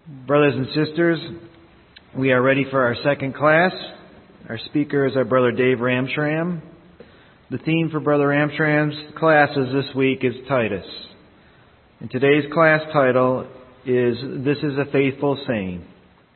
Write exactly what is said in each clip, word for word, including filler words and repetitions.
Brothers and sisters, we are ready for our second class. Our speaker is our brother Dave Ramshram. The theme for Brother Ramshram's classes this week is Titus. And today's class title is This is a Faithful Saying.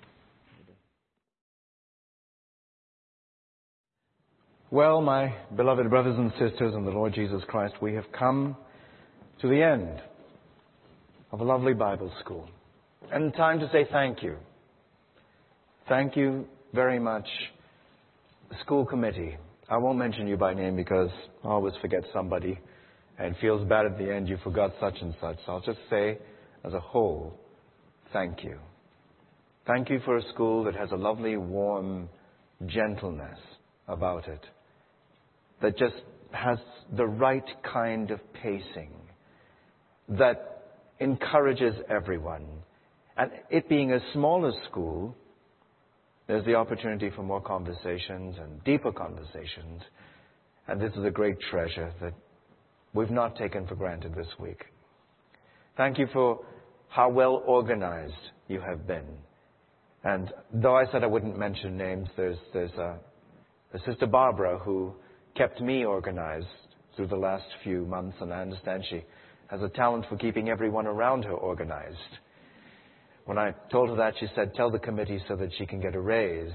Well, my beloved brothers and sisters in the Lord Jesus Christ, we have come to the end of a lovely Bible school. And time to say thank you. Thank you very much, school committee. I won't mention you by name because I always forget somebody and it feels bad at the end you forgot such and such. So I'll just say, as a whole, thank you. Thank you for a school that has a lovely, warm gentleness about it, that just has the right kind of pacing, that encourages everyone. And it being a smaller school, there's the opportunity for more conversations and deeper conversations. And this is a great treasure that we've not taken for granted this week. Thank you for how well organized you have been. And though I said I wouldn't mention names, there's, there's a, a Sister Barbara who kept me organized through the last few months, and I understand she has a talent for keeping everyone around her organized. When I told her that, she said, tell the committee so that she can get a raise.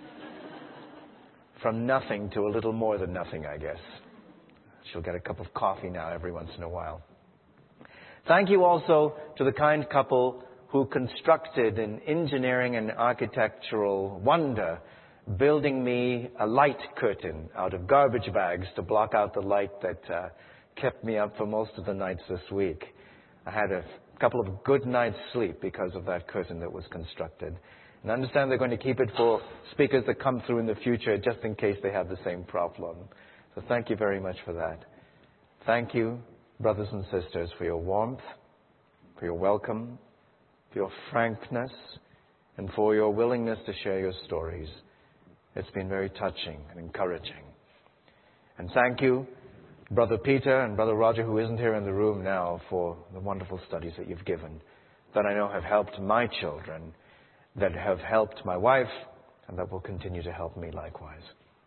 From nothing to a little more than nothing, I guess. She'll get a cup of coffee now every once in a while. Thank you also to the kind couple who constructed an engineering and architectural wonder, building me a light curtain out of garbage bags to block out the light that uh, kept me up for most of the nights this week. I had a couple of good nights' sleep because of that curtain that was constructed. And I understand they're going to keep it for speakers that come through in the future just in case they have the same problem. So thank you very much for that. Thank you, brothers and sisters, for your warmth, for your welcome, for your frankness, and for your willingness to share your stories. It's been very touching and encouraging. And thank you, Brother Peter and Brother Roger, who isn't here in the room now, for the wonderful studies that you've given, that I know have helped my children, that have helped my wife, and that will continue to help me likewise.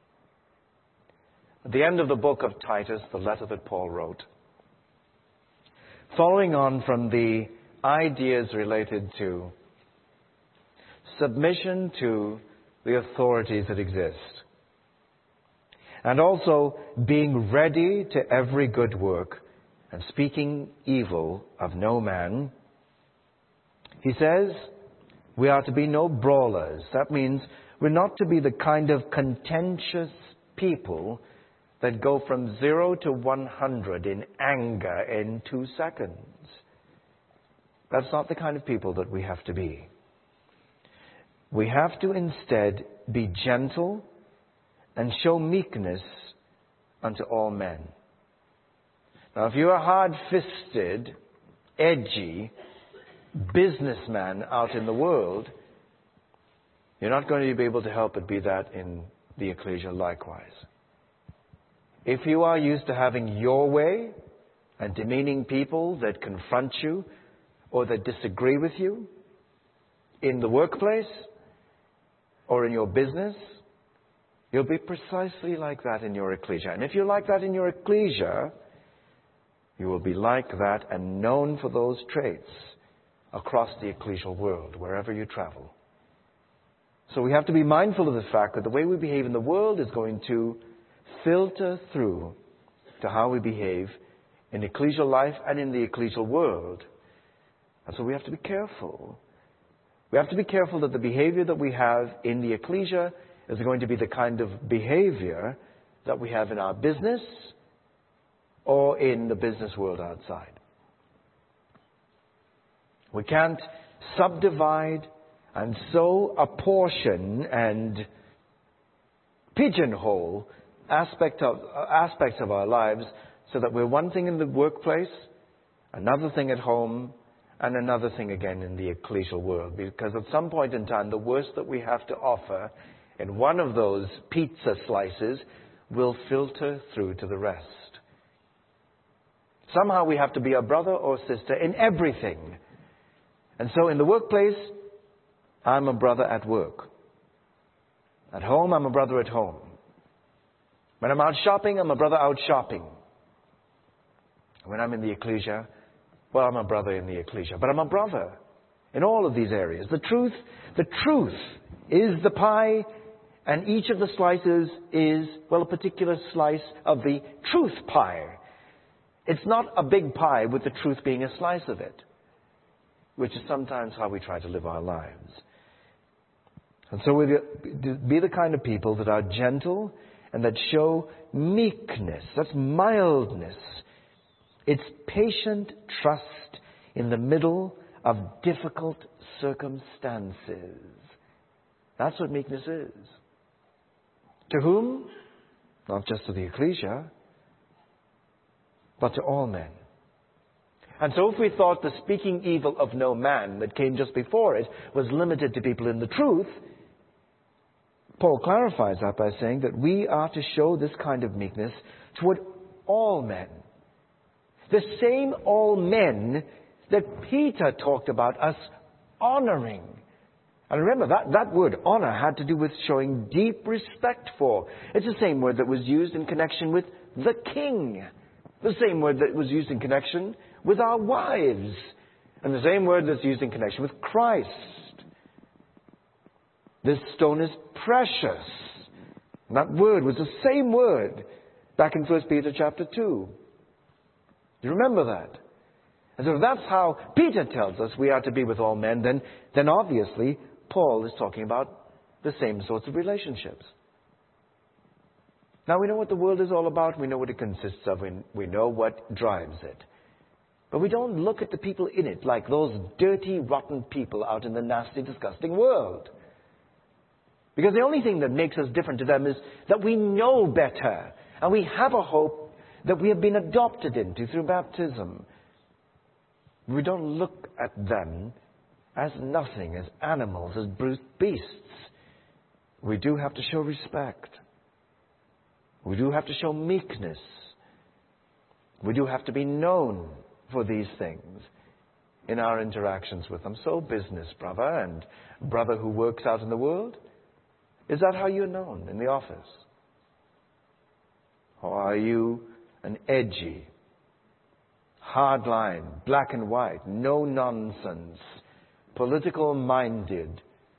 At the end of the book of Titus, the letter that Paul wrote, following on from the ideas related to submission to the authorities that exist, and also being ready to every good work and speaking evil of no man, he says we are to be no brawlers. That means we're not to be the kind of contentious people that go from zero to one hundred in anger in two seconds. That's not the kind of people that we have to be. We have to instead be gentle and show meekness unto all men. Now, if you're a hard-fisted, edgy businessman out in the world, you're not going to be able to help but be that in the ecclesia likewise. If you are used to having your way and demeaning people that confront you or that disagree with you in the workplace or in your business, you'll be precisely like that in your ecclesia. And if you're like that in your ecclesia, you will be like that and known for those traits across the ecclesial world, wherever you travel. So we have to be mindful of the fact that the way we behave in the world is going to filter through to how we behave in ecclesial life and in the ecclesial world. And so we have to be careful. We have to be careful that the behavior that we have in the ecclesia is going to be the kind of behavior that we have in our business or in the business world outside. We can't subdivide and so apportion and pigeonhole aspect of, aspects of our lives so that we're one thing in the workplace, another thing at home, and another thing again in the ecclesial world. Because at some point in time, the worst that we have to offer in one of those pizza slices will filter through to the rest. Somehow we have to be a brother or sister in everything. And so in the workplace, I'm a brother at work. At home, I'm a brother at home. When I'm out shopping, I'm a brother out shopping. When I'm in the ecclesia, well, I'm a brother in the ecclesia. But I'm a brother in all of these areas. The truth, the truth is the pie, and each of the slices is, well, a particular slice of the truth pie. It's not a big pie with the truth being a slice of it, which is sometimes how we try to live our lives. And so we be the kind of people that are gentle and that show meekness. That's mildness. It's patient trust in the middle of difficult circumstances. That's what meekness is. To whom? Not just to the ecclesia, but to all men. And so if we thought the speaking evil of no man that came just before it was limited to people in the truth, Paul clarifies that by saying that we are to show this kind of meekness toward all men. The same all men that Peter talked about us honoring. And remember, that, that word honor had to do with showing deep respect for. It's the same word that was used in connection with the king. The same word that was used in connection with our wives. And the same word that's used in connection with Christ. This stone is precious. And that word was the same word back in First Peter chapter two. Do you remember that? And so if that's how Peter tells us we are to be with all men, then, then obviously Paul is talking about the same sorts of relationships. Now we know what the world is all about. We know what it consists of. We, we know what drives it. But we don't look at the people in it like those dirty, rotten people out in the nasty, disgusting world. Because the only thing that makes us different to them is that we know better. And we have a hope that we have been adopted into through baptism. We don't look at them as nothing, as animals, as brute beasts. We do have to show respect. We do have to show meekness. We do have to be known for these things in our interactions with them. So business brother and brother who works out in the world, is that how you're known in the office? Or are you an edgy, hard line, black and white, no nonsense, political minded,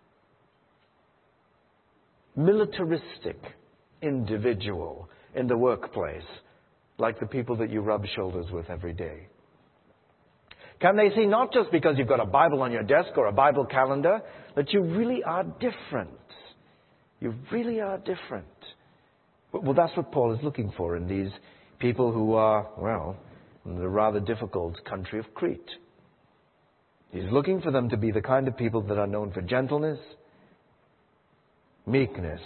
militaristic individual in the workplace, like the people that you rub shoulders with every day? Can they see, not just because you've got a Bible on your desk or a Bible calendar, that you really are different? You really are different. Well, that's what Paul is looking for in these people who are, well, in the rather difficult country of Crete. He's looking for them to be the kind of people that are known for gentleness, meekness,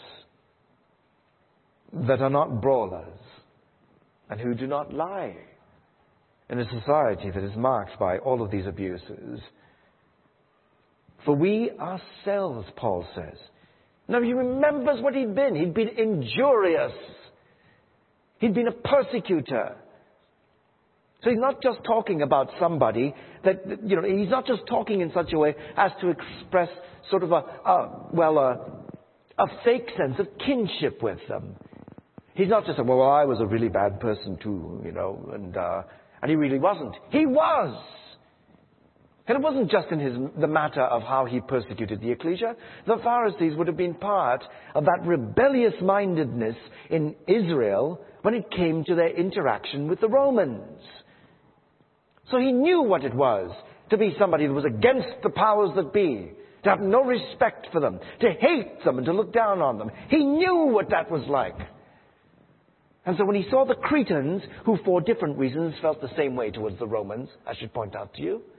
that are not brawlers, and who do not lie in a society that is marked by all of these abuses. For we ourselves, Paul says. Now he remembers what he'd been. He'd been injurious. He'd been a persecutor. So he's not just talking about somebody that, you know, he's not just talking in such a way as to express sort of a, a well, a, a fake sense of kinship with them. He's not just saying, well, I was a really bad person too, you know, and, uh, and he really wasn't. He was. And it wasn't just in his, the matter of how he persecuted the ecclesia. The Pharisees would have been part of that rebellious mindedness in Israel when it came to their interaction with the Romans. So he knew what it was to be somebody that was against the powers that be, to have no respect for them, to hate them and to look down on them. He knew what that was like. And so when he saw the Cretans, who for different reasons felt the same way towards the Romans, I should point out to you,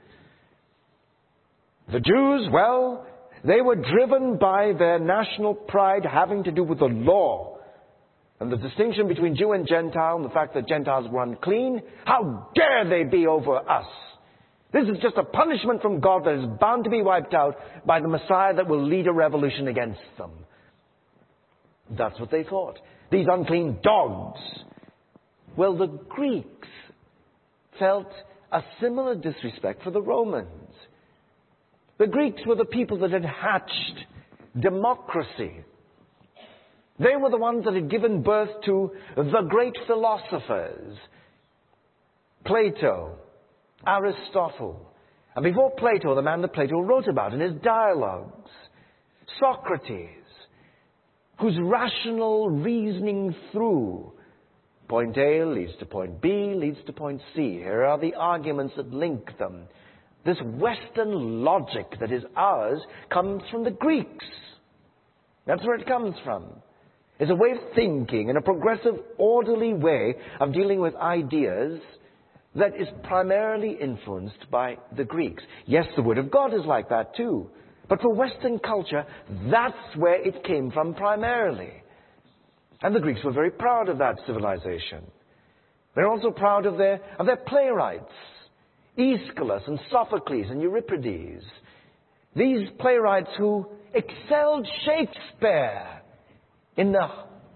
the Jews, well, they were driven by their national pride having to do with the law. And the distinction between Jew and Gentile and the fact that Gentiles were unclean, how dare they be over us? This is just a punishment from God that is bound to be wiped out by the Messiah that will lead a revolution against them. That's what they thought. These unclean dogs. Well, the Greeks felt a similar disrespect for the Romans. The Greeks were the people that had hatched democracy. They were the ones that had given birth to the great philosophers, Plato, Aristotle, and before Plato, the man that Plato wrote about in his dialogues, Socrates, whose rational reasoning through point A leads to point B, leads to point C. Here are the arguments that link them. This Western logic that is ours comes from the Greeks. That's where it comes from. It's a way of thinking in a progressive, orderly way of dealing with ideas that is primarily influenced by the Greeks. Yes, the Word of God is like that too. But for Western culture, that's where it came from primarily. And the Greeks were very proud of that civilization. They're also proud of their, of their playwrights, Aeschylus and Sophocles and Euripides. These playwrights who excelled Shakespeare in the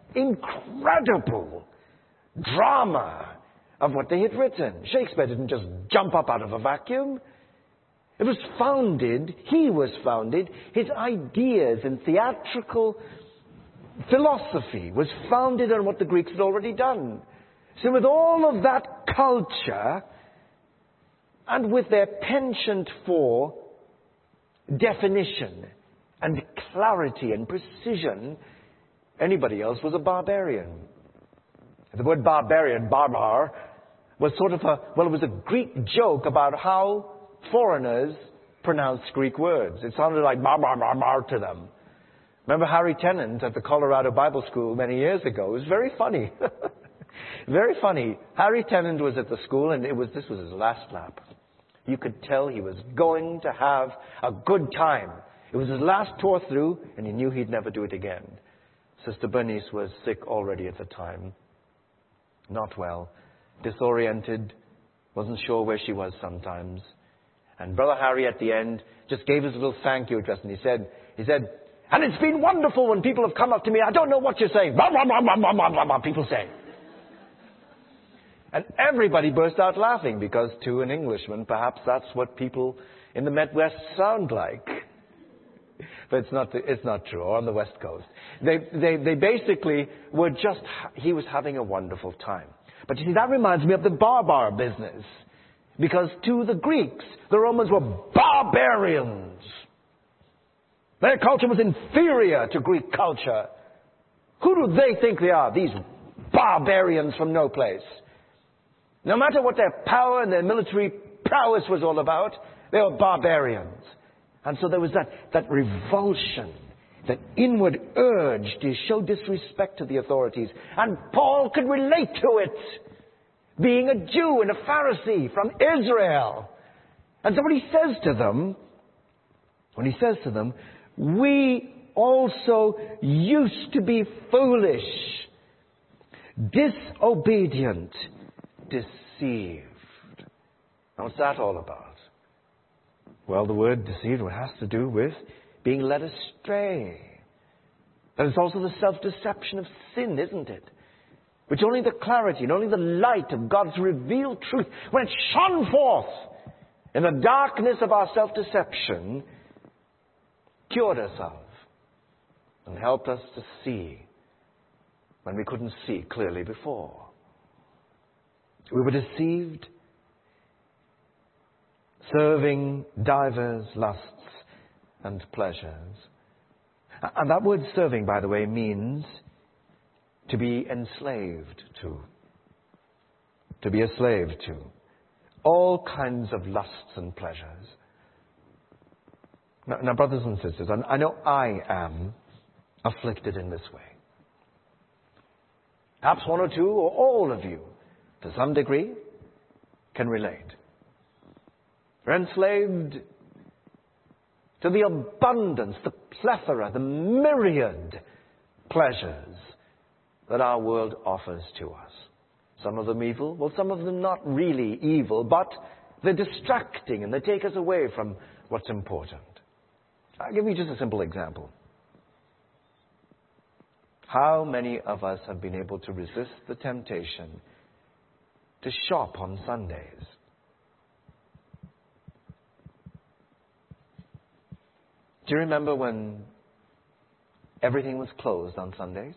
incredible drama of what they had written. Shakespeare didn't just jump up out of a vacuum. It was founded, he was founded, his ideas in theatrical philosophy was founded on what the Greeks had already done. So with all of that culture, and with their penchant for definition and clarity and precision, anybody else was a barbarian. The word barbarian, barbar, was sort of a, well, it was a Greek joke about how foreigners pronounced Greek words. It sounded like bar, bar, bar, bar to them. Remember Harry Tennant at the Colorado Bible School many years ago? It was very funny. Very funny. Harry Tennant was at the school, and it was this was his last lap. You could tell he was going to have a good time. It was his last tour through, and he knew he'd never do it again. Sister Bernice was sick already at the time. Not well. Disoriented. Wasn't sure where she was sometimes. And Brother Harry at the end just gave his little thank you address, and he said, he said, and it's been wonderful when people have come up to me. I don't know what you're saying. Blah, blah, blah, blah, blah, blah, blah, people say. And everybody burst out laughing because to an Englishman, perhaps that's what people in the Midwest sound like. But it's not, it's not true, or on the West Coast. They, they, they basically were just, he was having a wonderful time. But you see, that reminds me of the barbar business. Because to the Greeks, the Romans were barbarians. Their culture was inferior to Greek culture. Who do they think they are? These barbarians from no place. No matter what their power and their military prowess was all about, they were barbarians. And so there was that, that revulsion, that inward urge to show disrespect to the authorities. And Paul could relate to it, being a Jew and a Pharisee from Israel. And so when he says to them, when he says to them, we also used to be foolish, disobedient, deceived. Now what's that all about? Well, the word deceived has to do with being led astray. And it's also the self-deception of sin, isn't it? Which only the clarity and only the light of God's revealed truth, when it shone forth in the darkness of our self-deception, cured us of and helped us to see when we couldn't see clearly before. We were deceived, serving divers lusts and pleasures. And that word serving, by the way, means to be enslaved to. To be a slave to. All kinds of lusts and pleasures. Now, now brothers and sisters, I know I am afflicted in this way. Perhaps one or two or all of you, to some degree, can relate. We're enslaved to the abundance, the plethora, the myriad pleasures that our world offers to us. Some of them evil, well, some of them not really evil, but they're distracting and they take us away from what's important. I'll give you just a simple example. How many of us have been able to resist the temptation to shop on Sundays? Do you remember when everything was closed on Sundays?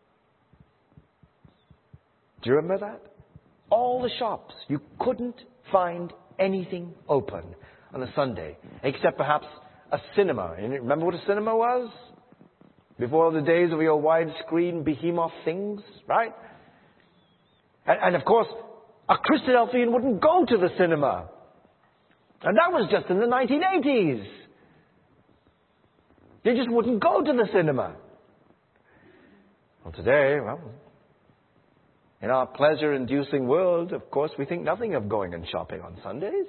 Do you remember that? All the shops, you couldn't find anything open on a Sunday, except perhaps a cinema. And remember what a cinema was? Before the days of your widescreen behemoth things, right? And, and of course, a Christadelphian wouldn't go to the cinema. And that was just in the nineteen eighties. They just wouldn't go to the cinema. Well, today, well, in our pleasure-inducing world, of course, we think nothing of going and shopping on Sundays.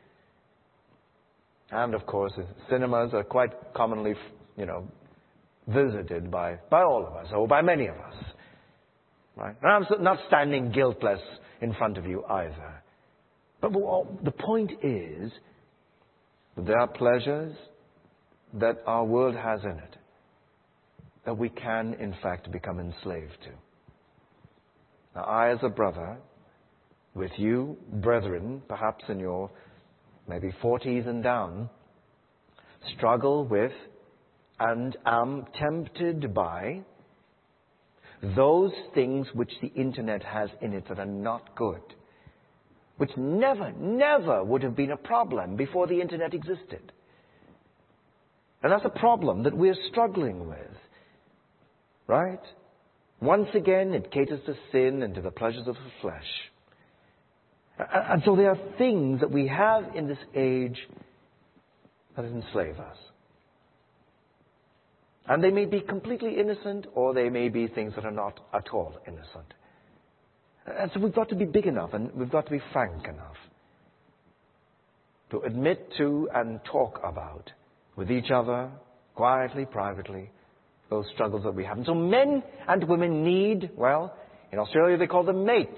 And, of course, cinemas are quite commonly, you know, visited by, by all of us, or by many of us. Right? And I'm not standing guiltless in front of you either. But the point is that there are pleasures that our world has in it that we can, in fact, become enslaved to. Now, I, as a brother, with you, brethren, perhaps in your maybe forties and down, struggle with and am tempted by those things which the internet has in it that are not good, which never, never would have been a problem before the internet existed. And that's a problem that we're struggling with, right? Once again, it caters to sin and to the pleasures of the flesh. And so there are things that we have in this age that enslave us. And they may be completely innocent, or they may be things that are not at all innocent. And so we've got to be big enough, and we've got to be frank enough to admit to and talk about with each other, quietly, privately, those struggles that we have. And so men and women need, well, in Australia they call them mates.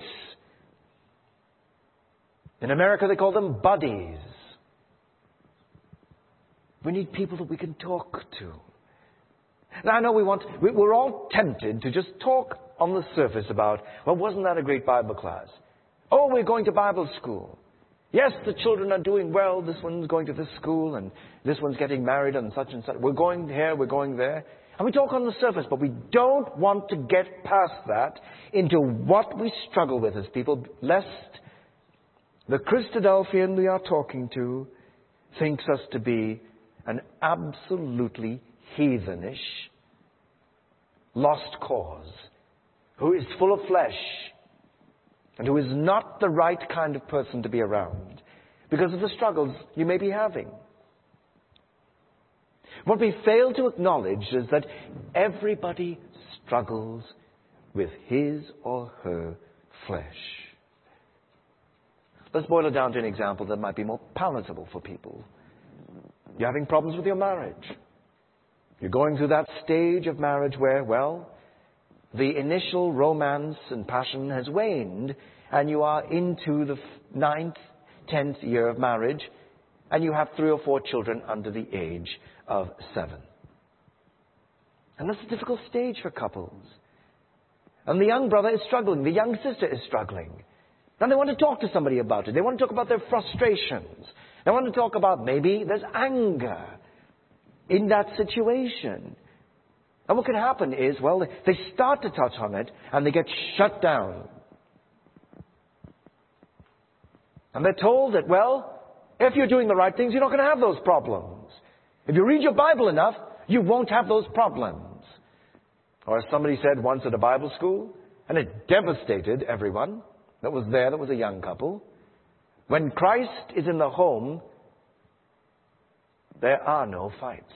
In America they call them buddies. We need people that we can talk to. Now, I know we want, we're all tempted to just talk on the surface about, well, wasn't that a great Bible class? Oh, we're going to Bible school. Yes, the children are doing well. This one's going to this school, and this one's getting married, and such and such. We're going here, we're going there. And we talk on the surface, but we don't want to get past that into what we struggle with as people, lest the Christadelphian we are talking to thinks us to be an absolutely heathenish, lost cause, who is full of flesh, and who is not the right kind of person to be around because of the struggles you may be having. What we fail to acknowledge is that everybody struggles with his or her flesh. Let's boil it down to an example that might be more palatable for people. You're having problems with your marriage. You're going through that stage of marriage where, well, the initial romance and passion has waned, and you are into the ninth, tenth year of marriage, and you have three or four children under the age of seven. And that's a difficult stage for couples. And the young brother is struggling. The young sister is struggling. And they want to talk to somebody about it. They want to talk about their frustrations. They want to talk about maybe there's anger in that situation. And what can happen is, well, they start to touch on it and they get shut down. And they're told that, well, if you're doing the right things, you're not going to have those problems. If you read your Bible enough, you won't have those problems. Or as somebody said once at a Bible school, and it devastated everyone that was there, that was a young couple, when Christ is in the home, there are no fights.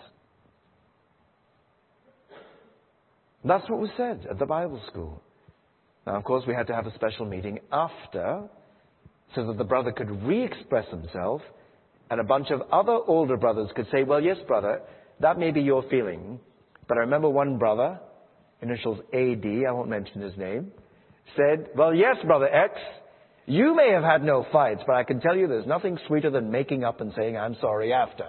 That's what was said at the Bible school. Now, of course, we had to have a special meeting after so that the brother could re-express himself and a bunch of other older brothers could say, well, yes, brother, that may be your feeling. But I remember one brother, initials A D, I won't mention his name, said, well, yes, brother X, you may have had no fights, but I can tell you there's nothing sweeter than making up and saying, I'm sorry after.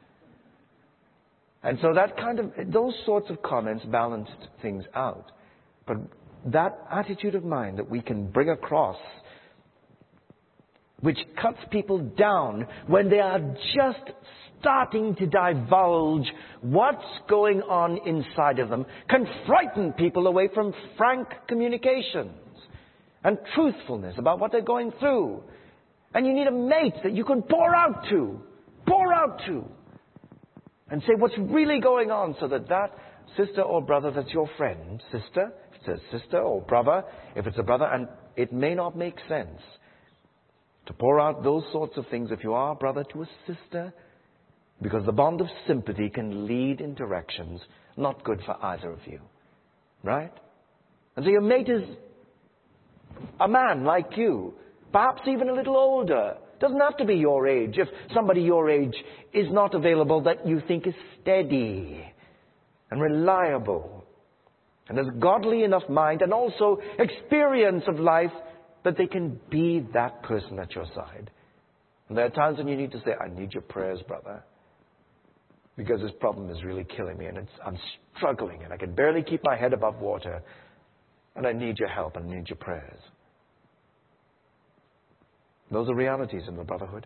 And so that kind of, those sorts of comments balanced things out. But that attitude of mind that we can bring across which cuts people down when they are just starting to divulge what's going on inside of them, can frighten people away from frank communications and truthfulness about what they're going through. And you need a mate that you can pour out to, pour out to, and say what's really going on, so that that sister or brother that's your friend, sister, if it's a sister or brother, if it's a brother, and it may not make sense to pour out those sorts of things if you are a brother to a sister, because the bond of sympathy can lead in directions not good for either of you. Right? And so your mate is a man like you, perhaps even a little older. Doesn't have to be your age. If somebody your age is not available that you think is steady and reliable and has godly enough mind and also experience of life that they can be that person at your side. And there are times when you need to say, I need your prayers, brother, because this problem is really killing me and it's, I'm struggling and I can barely keep my head above water and I need your help and I need your prayers. Those are realities in the brotherhood.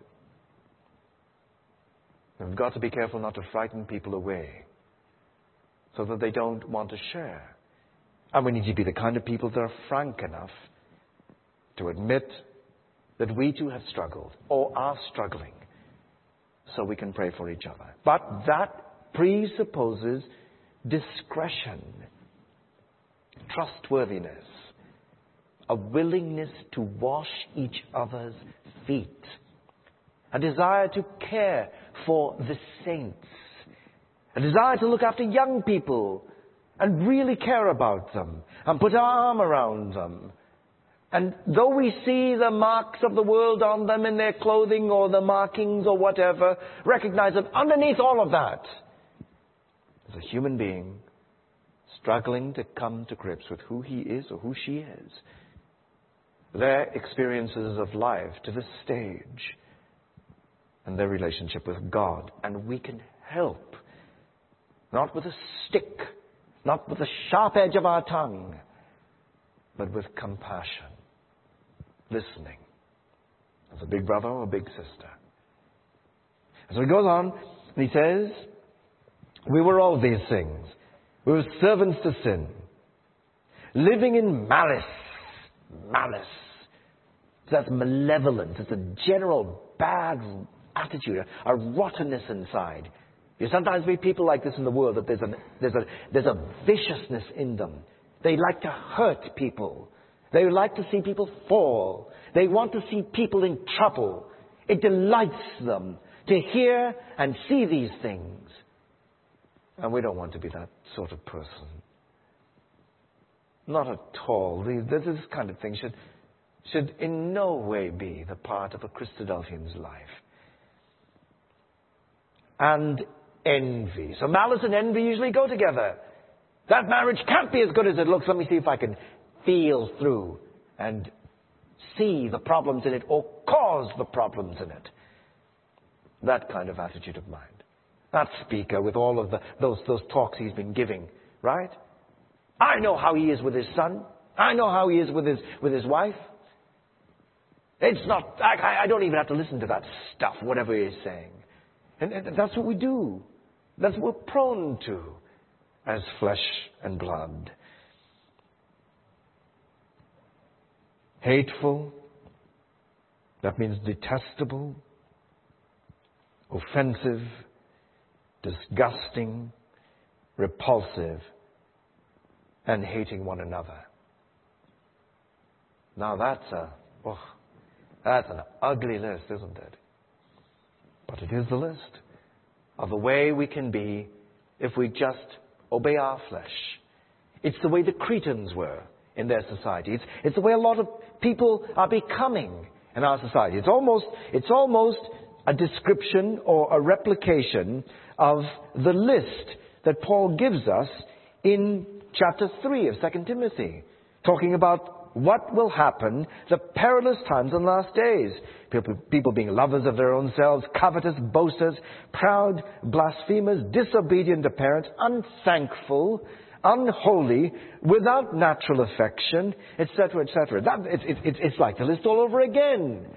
And we've got to be careful not to frighten people away so that they don't want to share. And we need to be the kind of people that are frank enough to admit that we too have struggled or are struggling, so we can pray for each other. But that presupposes discretion, trustworthiness, a willingness to wash each other's feet, a desire to care for the saints, a desire to look after young people and really care about them and put our arm around them. And though we see the marks of the world on them in their clothing or the markings or whatever, recognize that underneath all of that is a human being struggling to come to grips with who he is or who she is, their experiences of life to this stage, and their relationship with God. And we can help, not with a stick, not with the sharp edge of our tongue, but with compassion, listening, as a big brother or a big sister. And so he goes on, and he says, we were all these things. We were servants to sin, living in malice. Malice. That's malevolence. It's a general bad attitude, a, a rottenness inside. You sometimes meet people like this in the world, that there's a, there's a, there's a viciousness in them. They like to hurt people. They like to see people fall. They want to see people in trouble. It delights them to hear and see these things. And we don't want to be that sort of person. Not at all. This kind of thing should, should in no way be the part of a Christadelphian's life. And envy. So malice and envy usually go together. That marriage can't be as good as it looks. Let me see if I can feel through and see the problems in it or cause the problems in it. That kind of attitude of mind. That speaker with all of the, those, those talks he's been giving, right? I know how he is with his son. I know how he is with his, with his wife. It's not, I, I don't even have to listen to that stuff, whatever he is saying. And, and that's what we do. That's what we're prone to as flesh and blood. Hateful, that means detestable, offensive, disgusting, repulsive, and hating one another. Now that's a, oh, that's an ugly list, isn't it? But it is the list of the way we can be if we just obey our flesh. It's the way the Cretans were in their society. It's, it's the way a lot of people are becoming in our society. It's almost, it's almost a description or a replication of the list that Paul gives us in chapter three of Second Timothy, talking about what will happen, the perilous times and last days. People, people being lovers of their own selves, covetous, boasters, proud, blasphemers, disobedient to parents, unthankful, unholy, without natural affection, et cetera, et cetera. That, it, it, it, it's like the list all over again.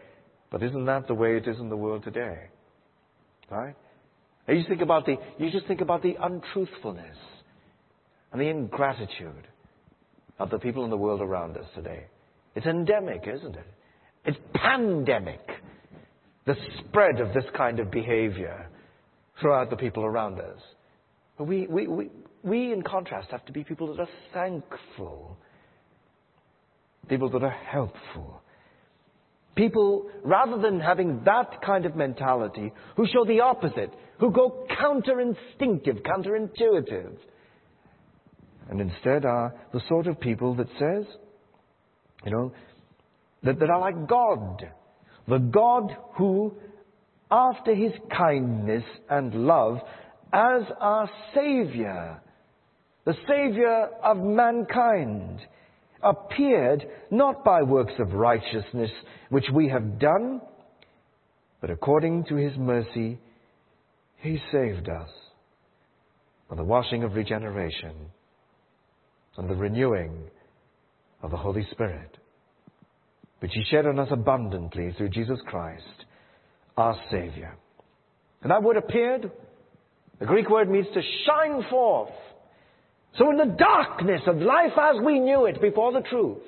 But isn't that the way it is in the world today? Right? And you think about the, you just think about the untruthfulness and the ingratitude of the people in the world around us today. It's endemic, isn't it? It's pandemic. The spread of this kind of behavior throughout the people around us. But we, we, we, we, in contrast, have to be people that are thankful. People that are helpful. People, rather than having that kind of mentality, who show the opposite, who go counter-instinctive, counterintuitive, and instead are the sort of people that says, you know, that, that are like God. The God who, after his kindness and love, as our Savior, the Savior of mankind, appeared not by works of righteousness which we have done, but according to his mercy, he saved us by the washing of regeneration and the renewing of the Holy Spirit, which he shed on us abundantly through Jesus Christ, our Savior. And that word appeared, the Greek word means to shine forth. So in the darkness of life as we knew it before the truth,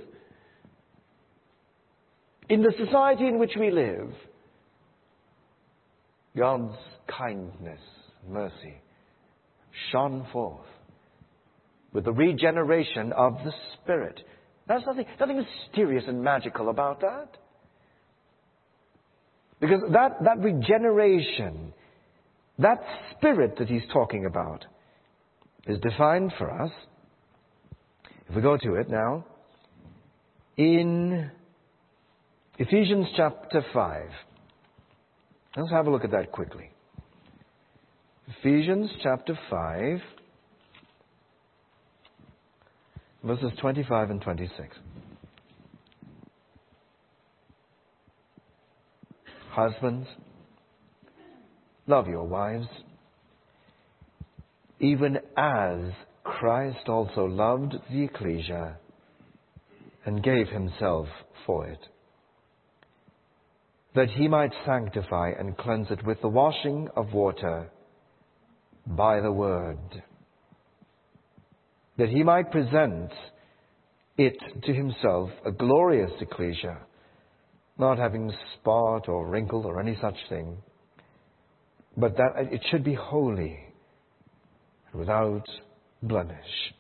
in the society in which we live, God's kindness and mercy shone forth with the regeneration of the Spirit. There's nothing, nothing mysterious and magical about that. Because that, that regeneration, that Spirit that he's talking about, is defined for us, if we go to it now, in Ephesians chapter five. Let's have a look at that quickly. Ephesians chapter five, verses twenty-five and twenty-six. Husbands, love your wives, even as Christ also loved the ecclesia and gave himself for it, that he might sanctify and cleanse it with the washing of water by the word, that he might present it to himself a glorious ecclesia, not having spot or wrinkle or any such thing, but that it should be holy and without blemish.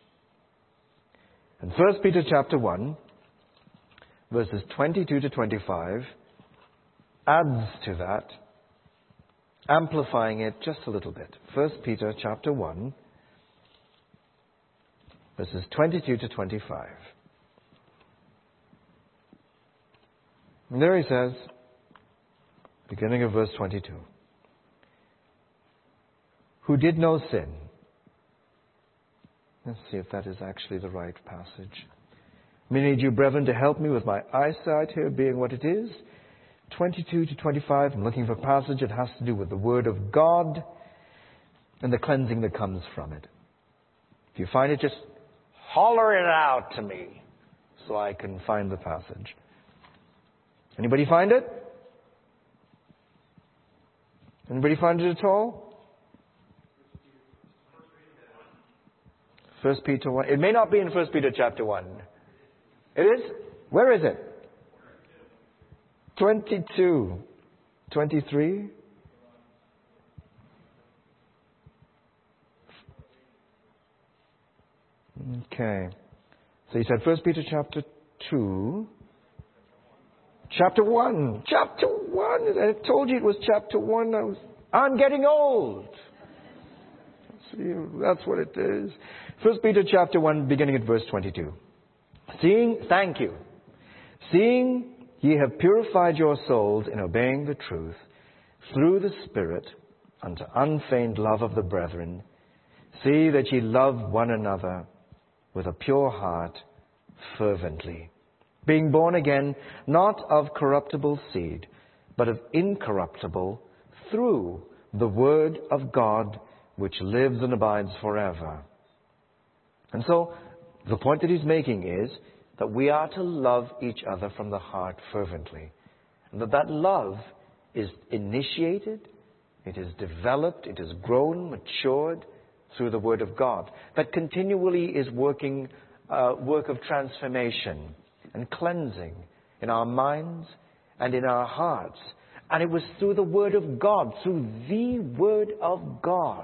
And First Peter chapter one, verses twenty-two to twenty-five, adds to that, amplifying it just a little bit. First Peter chapter one, verses twenty-two to twenty-five. And there he says, beginning of verse twenty-two, who did no sin. Let's see if that is actually the right passage. I need you, brethren, to help me with my eyesight here being what it is. twenty-two to twenty-five, I'm looking for a passage that has to do with the Word of God and the cleansing that comes from it. If you find it, just holler it out to me so I can find the passage. Anybody find it? Anybody find it at all? First Peter one. It may not be in First Peter chapter one. It is? Where is it? twenty-two. twenty-three. Okay. So you said First Peter chapter two. Chapter one. Chapter one. I told you it was chapter one. I was, I'm getting old. See, that's what it is. First Peter chapter one, beginning at verse twenty-two. Seeing, thank you. Seeing ye have purified your souls in obeying the truth through the Spirit unto unfeigned love of the brethren, see that ye love one another with a pure heart fervently, being born again, not of corruptible seed, but of incorruptible, through the word of God, which lives and abides forever. And so, the point that he's making is that we are to love each other from the heart fervently. And that that love is initiated, it is developed, it has grown, matured through the Word of God. That continually is working uh, work of transformation and cleansing in our minds and in our hearts. And it was through the Word of God, through the Word of God,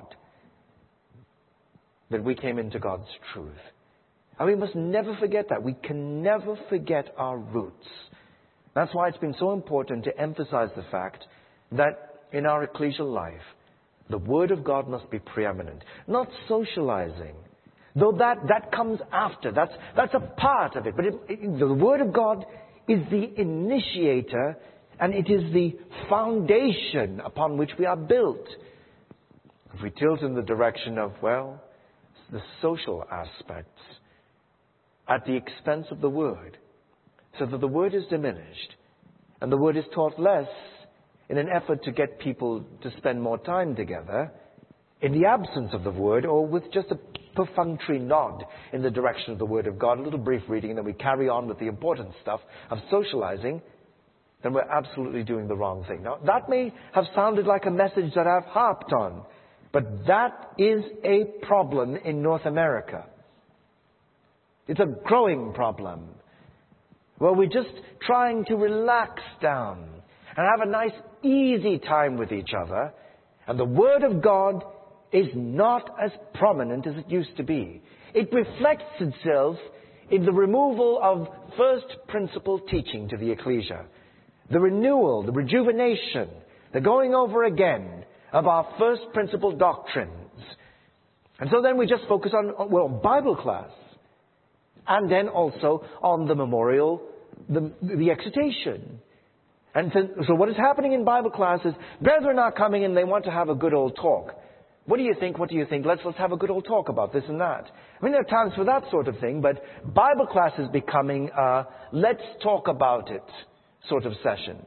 that we came into God's truth. And we must never forget that. We can never forget our roots. That's why it's been so important to emphasize the fact that in our ecclesial life, the Word of God must be preeminent. Not socializing. Though that, that comes after. That's, that's a part of it. But it, it, the Word of God is the initiator, and it is the foundation upon which we are built. If we tilt in the direction of, well, the social aspects at the expense of the Word, so that the Word is diminished and the Word is taught less in an effort to get people to spend more time together, in the absence of the Word, or with just a perfunctory nod in the direction of the Word of God, a little brief reading, and then we carry on with the important stuff of socializing, then we're absolutely doing the wrong thing. Now, that may have sounded like a message that I've harped on, but that is a problem in North America. It's a growing problem. Well, we're just trying to relax down and have a nice, easy time with each other. And the Word of God is not as prominent as it used to be. It reflects itself in the removal of first principle teaching to the ecclesia. The renewal, the rejuvenation, the going over again of our first principle doctrines. And so then we just focus on, well, Bible class. And then also on the memorial, the, the exhortation. And so, so what is happening in Bible class is brethren are coming and they want to have a good old talk. What do you think? What do you think? Let's, let's have a good old talk about this and that. I mean, there are times for that sort of thing, but Bible class is becoming a let's talk about it sort of session.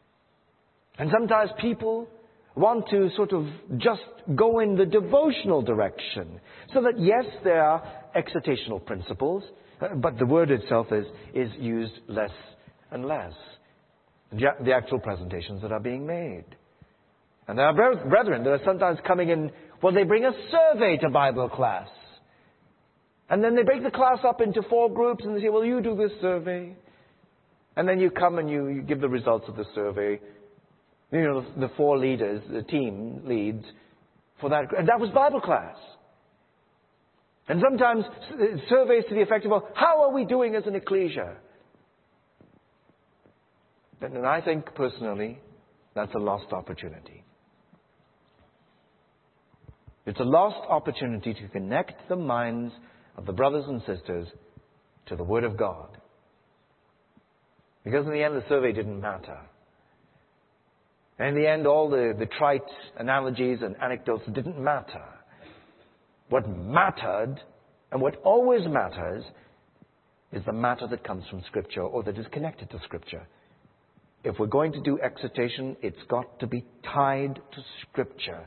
And sometimes people want to sort of just go in the devotional direction. So that, yes, there are exhortational principles, but the word itself is, is used less and less. The actual presentations that are being made. And there are brethren that are sometimes coming in, well, they bring a survey to Bible class. And then they break the class up into four groups and they say, well, you do this survey. And then you come and you, you give the results of the survey. You know, the four leaders, the team leads for that. And that was Bible class. And sometimes surveys to the effect of, well, how are we doing as an ecclesia? And I think, personally, that's a lost opportunity. It's a lost opportunity to connect the minds of the brothers and sisters to the Word of God. Because in the end, the survey didn't matter. And in the end, all the, the trite analogies and anecdotes didn't matter. What mattered, and what always matters, is the matter that comes from Scripture, or that is connected to Scripture. If we're going to do exhortation, it's got to be tied to Scripture.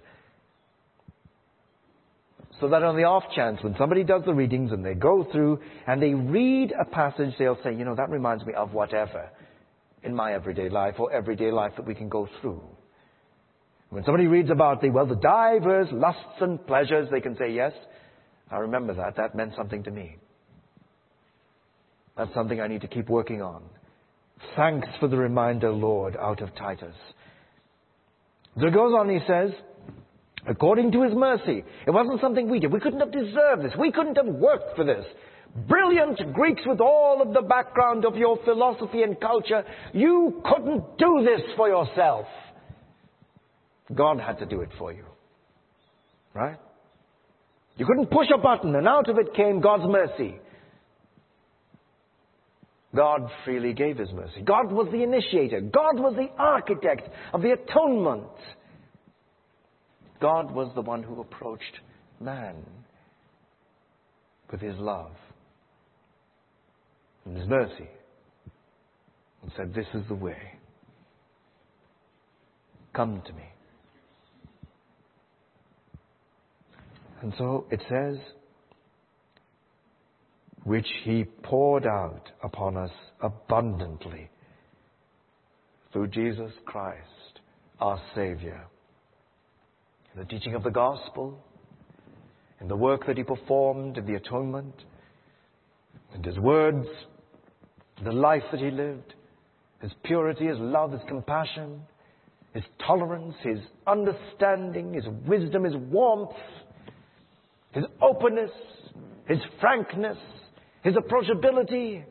So that on the off chance, when somebody does the readings and they go through and they read a passage, they'll say, you know, that reminds me of whatever in my everyday life or everyday life that we can go through. When somebody reads about the, well, the divers lusts and pleasures, they can say, yes, I remember that. That meant something to me. That's something I need to keep working on. Thanks for the reminder, Lord, out of Titus. So it goes on, he says, according to his mercy. It wasn't something we did. We couldn't have deserved this. We couldn't have worked for this. Brilliant Greeks with all of the background of your philosophy and culture, you couldn't do this for yourself. God had to do it for you. Right? You couldn't push a button and out of it came God's mercy. God freely gave his mercy. God was the initiator. God was the architect of the atonement. God was the one who approached man with his love and his mercy and said, this is the way. Come to me. And so it says, which he poured out upon us abundantly through Jesus Christ, our Savior. In the teaching of the gospel, in the work that he performed in the atonement, in his words, the life that he lived, his purity, his love, his compassion, his tolerance, his understanding, his wisdom, his warmth, his openness, his frankness, his approachability,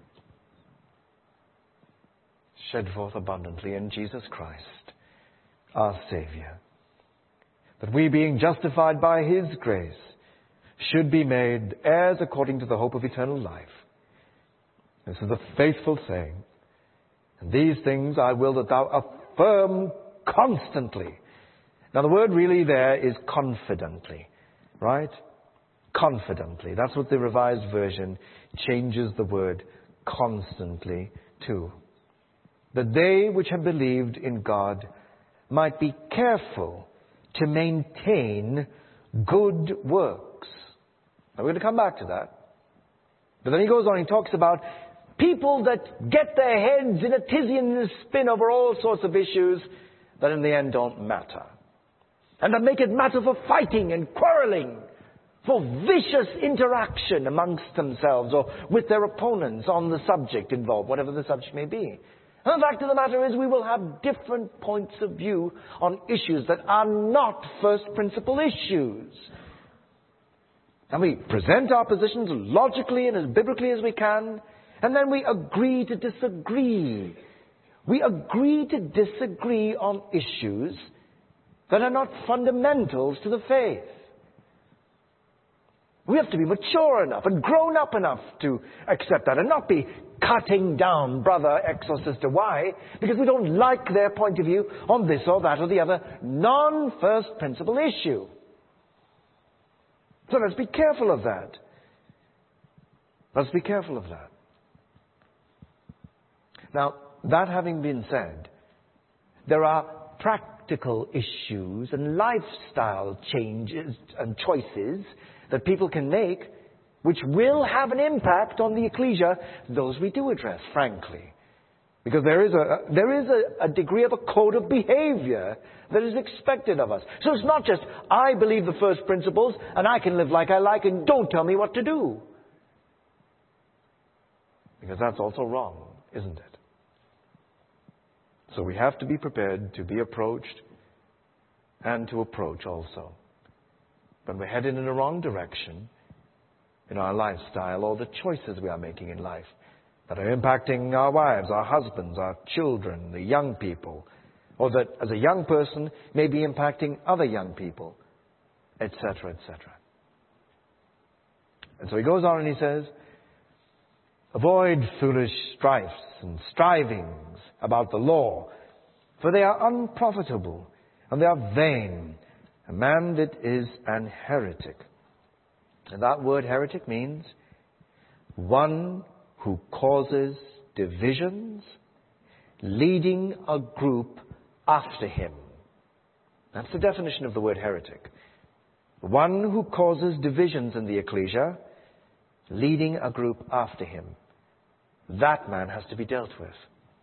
shed forth abundantly in Jesus Christ, our Savior. That we, being justified by his grace, should be made heirs according to the hope of eternal life. This is a faithful saying. And these things I will that thou affirm constantly. Now the word really there is confidently, right? Confidently. That's what the Revised Version changes the word constantly to. That they which have believed in God might be careful to maintain good works. Now we're going to come back to that. But then he goes on, he talks about people that get their heads in a tizzy and in a spin over all sorts of issues that in the end don't matter. And that make it matter for fighting and quarreling, for vicious interaction amongst themselves or with their opponents on the subject involved, whatever the subject may be. And the fact of the matter is we will have different points of view on issues that are not first principle issues. And we present our positions logically and as biblically as we can, and then we agree to disagree. We agree to disagree on issues that are not fundamentals to the faith. We have to be mature enough and grown up enough to accept that and not be cutting down brother X or sister Y because we don't like their point of view on this or that or the other non-first principle issue. So let's be careful of that. Let's be careful of that. Now, that having been said, there are practical issues and lifestyle changes and choices that people can make which will have an impact on the ecclesia. Those we do address, frankly. Because there is a there is a, a degree of a code of behavior that is expected of us. So it's not just, I believe the first principles and I can live like I like and don't tell me what to do. Because that's also wrong, isn't it? So we have to be prepared to be approached and to approach also. When we're headed in the wrong direction in our lifestyle or the choices we are making in life that are impacting our wives, our husbands, our children, the young people, or that as a young person may be impacting other young people, et cetera, et cetera. And so he goes on and he says, avoid foolish strifes and strivings about the law, for they are unprofitable and they are vain. A man that is an heretic. And that word heretic means one who causes divisions, leading a group after him. That's the definition of the word heretic. One who causes divisions in the ecclesia, leading a group after him. That man has to be dealt with.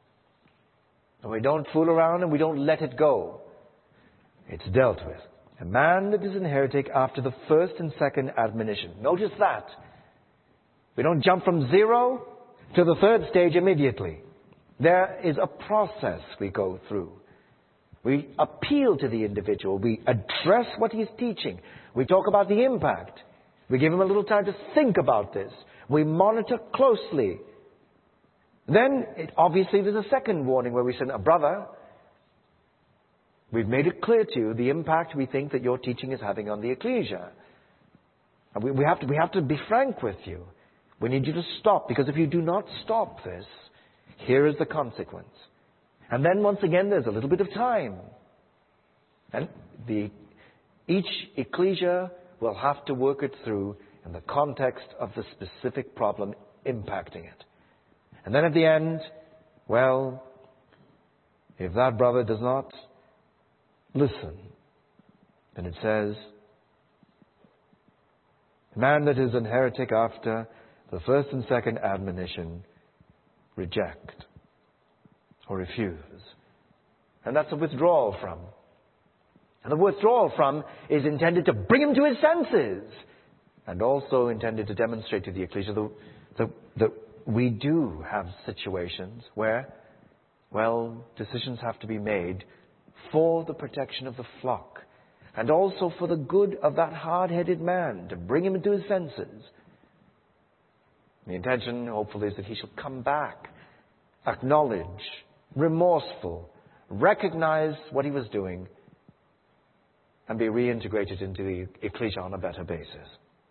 And we don't fool around and we don't let it go. It's dealt with. A man that is an heretic after the first and second admonition. Notice that. We don't jump from zero to the third stage immediately. There is a process we go through. We appeal to the individual. We address what he's teaching. We talk about the impact. We give him a little time to think about this. We monitor closely. Then, it, obviously, there's a second warning where we say, a brother, we've made it clear to you the impact we think that your teaching is having on the ecclesia. And we, we, have to, we have to be frank with you. We need you to stop, because if you do not stop this, here is the consequence. And then once again, there's a little bit of time. And the, each ecclesia will have to work it through in the context of the specific problem impacting it. And then at the end, well, if that brother does not listen, then it says, the man that is an heretic after the first and second admonition, reject. or refuse. And that's a withdrawal from. And the withdrawal from is intended to bring him to his senses, and also intended to demonstrate to the ecclesia that, that, that we do have situations where, well, decisions have to be made for the protection of the flock, and also for the good of that hard-headed man, to bring him into his senses. The intention, hopefully, is that he shall come back, acknowledge, remorseful, recognize what he was doing, and be reintegrated into the ecclesia on a better basis.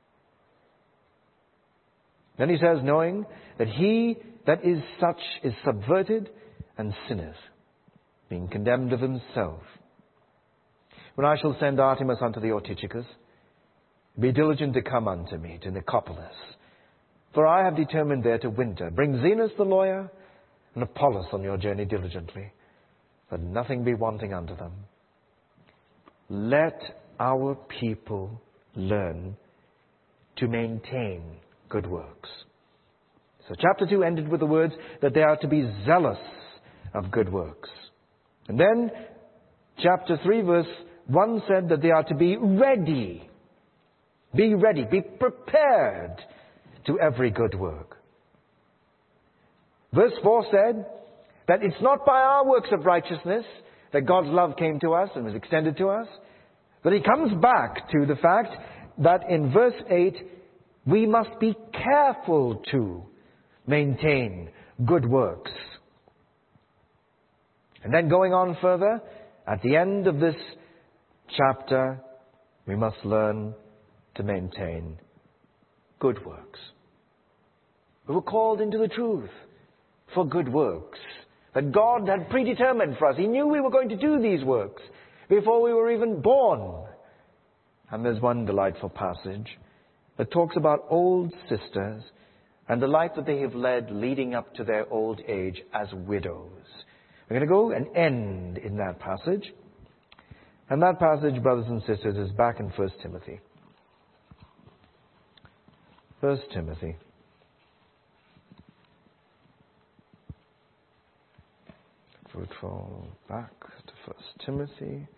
Then he says, knowing that he that is such is subverted and sinneth, being condemned of himself. When I shall send Artemas unto the Ortychicus, be diligent to come unto me to Nicopolis, for I have determined there to winter. Bring Zenas the lawyer and Apollos on your journey diligently, that nothing be wanting unto them. Let our people learn to maintain good works. So chapter two ended with the words that they are to be zealous of good works. And then chapter three verse one said that they are to be ready. Be ready, be prepared to every good work. Verse four said that it's not by our works of righteousness that God's love came to us and was extended to us. But he comes back to the fact that in verse eight, we must be careful to maintain good works. And then going on further, at the end of this chapter, we must learn to maintain good works. We were called into the truth for good works that God had predetermined for us. He knew we were going to do these works before we were even born. And there's one delightful passage that talks about old sisters and the life that they have led leading up to their old age as widows. We're going to go and end in that passage. And that passage, brothers and sisters, is back in First Timothy. First Timothy. Fruitful, back to First Timothy.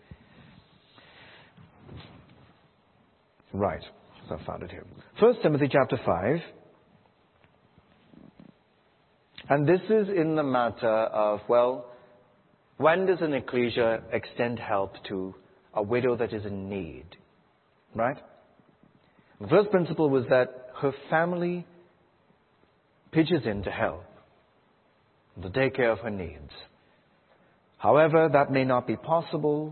Right, so I found it here. First Timothy chapter five. And this is in the matter of, well, when does an ecclesia extend help to a widow that is in need? Right? The first principle was that her family pitches in to help, to take care of her needs. However, that may not be possible.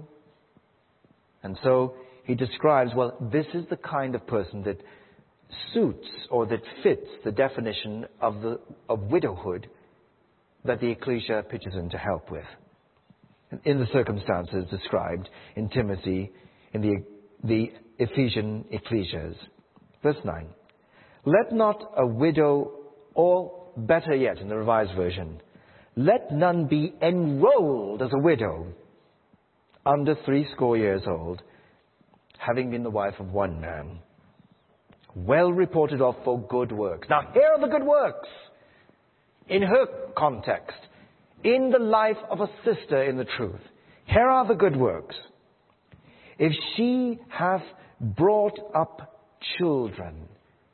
And so he describes, well, this is the kind of person that suits or that fits the definition of the of widowhood that the ecclesia pitches in to help with, in the circumstances described in Timothy, in the, the Ephesian ecclesias. Verse nine. Let not a widow, or better yet in the Revised Version, let none be enrolled as a widow under threescore years old, having been the wife of one man, well reported of for good works. Now here are the good works in her context, in the life of a sister in the truth. Here are the good works. If she hath brought up children.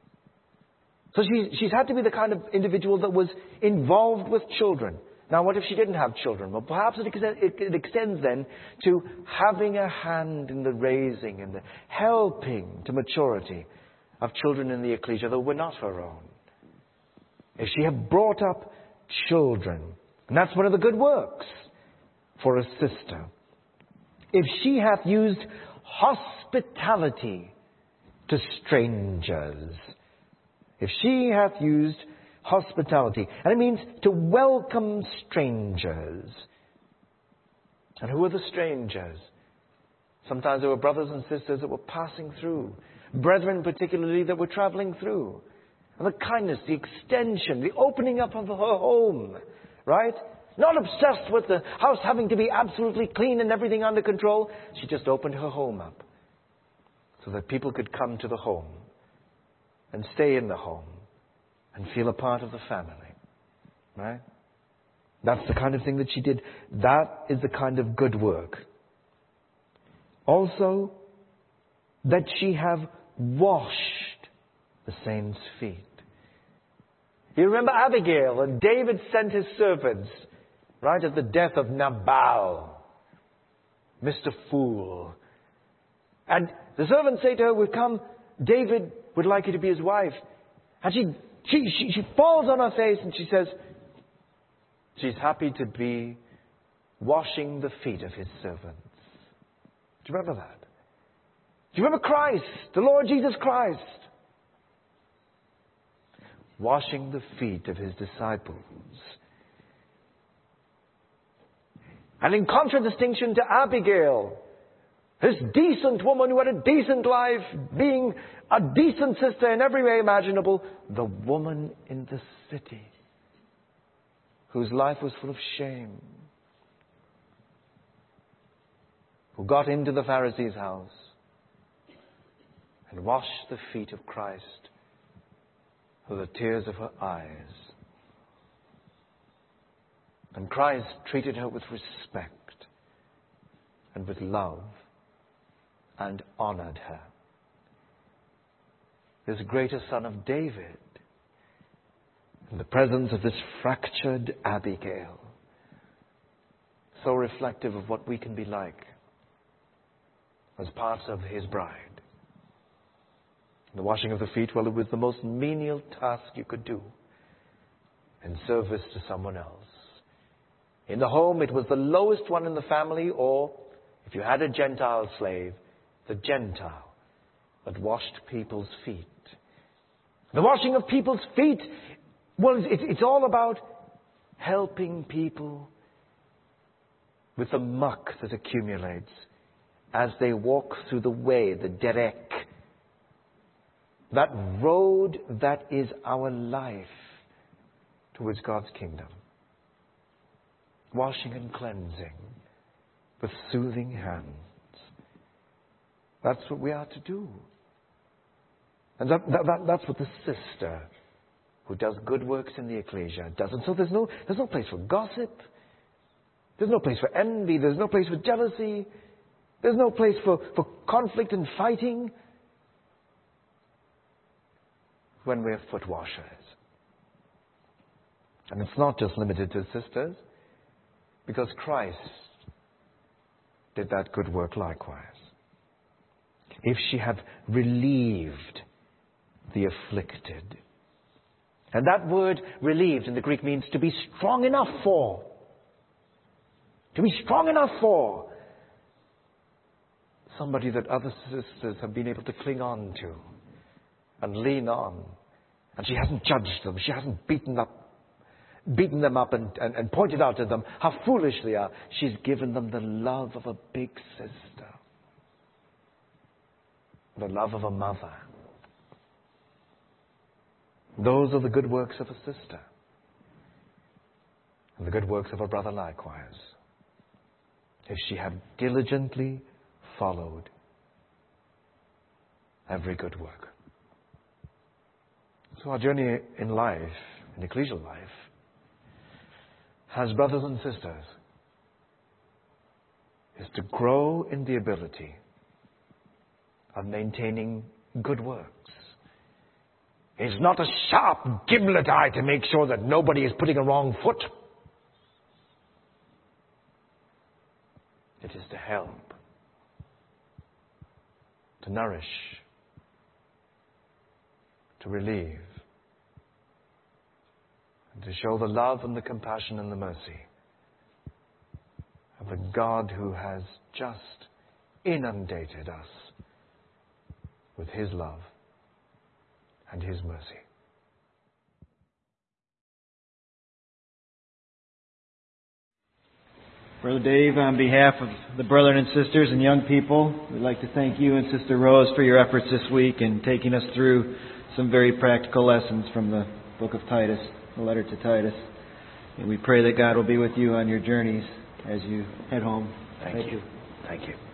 So she, she's had to be the kind of individual that was involved with children. Now what if she didn't have children? Well, perhaps it extends, it, it extends then to having a hand in the raising and the helping to maturity of children in the ecclesia that were not her own. If she had brought up children, and that's one of the good works for a sister. If she hath used hospitality to strangers. If she hath used hospitality. And it means to welcome strangers. And who are the strangers? Sometimes there were brothers and sisters that were passing through. Brethren particularly that were traveling through. And the kindness, the extension, the opening up of her home. Right? Not obsessed with the house having to be absolutely clean and everything under control. She just opened her home up so that people could come to the home and stay in the home and feel a part of the family. Right? That's the kind of thing that she did. That is the kind of good work. Also, that she have washed the saints' feet. You remember Abigail, and David sent his servants, right at the death of Nabal, Mister Fool. And the servants say to her, we've come, David would like you to be his wife. And she, she, she, she falls on her face and she says, she's happy to be washing the feet of his servants. Do you remember that? Do you remember Christ, the Lord Jesus Christ? Washing the feet of his disciples. And in contradistinction to Abigail, this decent woman who had a decent life, being a decent sister in every way imaginable, the woman in the city, whose life was full of shame, who got into the Pharisee's house and washed the feet of Christ with the tears of her eyes. And Christ treated her with respect and with love and honored her. This greater son of David, in the presence of this fractured Abigail, so reflective of what we can be like as parts of his bride. The washing of the feet, well, it was the most menial task you could do in service to someone else. In the home, it was the lowest one in the family, or if you had a Gentile slave, the Gentile that washed people's feet. The washing of people's feet, well, it's, it's all about helping people with the muck that accumulates as they walk through the way, the derek, that road that is our life towards God's kingdom. Washing and cleansing with soothing hands. That's what we are to do. And that, that, that, that's what the sister who does good works in the ecclesia does. And so there's no, there's no place for gossip. There's no place for envy. There's no place for jealousy. There's no place for, for conflict and fighting when we're foot washers. And it's not just limited to sisters, because Christ did that good work likewise. If she have relieved the afflicted. And that word relieved in the Greek means to be strong enough for. To be strong enough for. Somebody that other sisters have been able to cling on to and lean on. And she hasn't judged them. She hasn't beaten up beaten them up and, and, and pointed out to them how foolish they are. She's given them the love of a big sister. The love of a mother. Those are the good works of a sister. And the good works of a brother likewise. If she have diligently followed every good work. So our journey in life, in ecclesial life, as brothers and sisters, is to grow in the ability of maintaining good works. It's not a sharp gimlet eye to make sure that nobody is putting a wrong foot. It is to help, to nourish, to relieve, and to show the love and the compassion and the mercy of a God who has just inundated us with His love and His mercy. Brother Dave, on behalf of the brethren and sisters and young people, we'd like to thank you and Sister Rose for your efforts this week in taking us through some very practical lessons from the book of Titus, the letter to Titus. And we pray that God will be with you on your journeys as you head home. Thank, thank you. you. Thank you.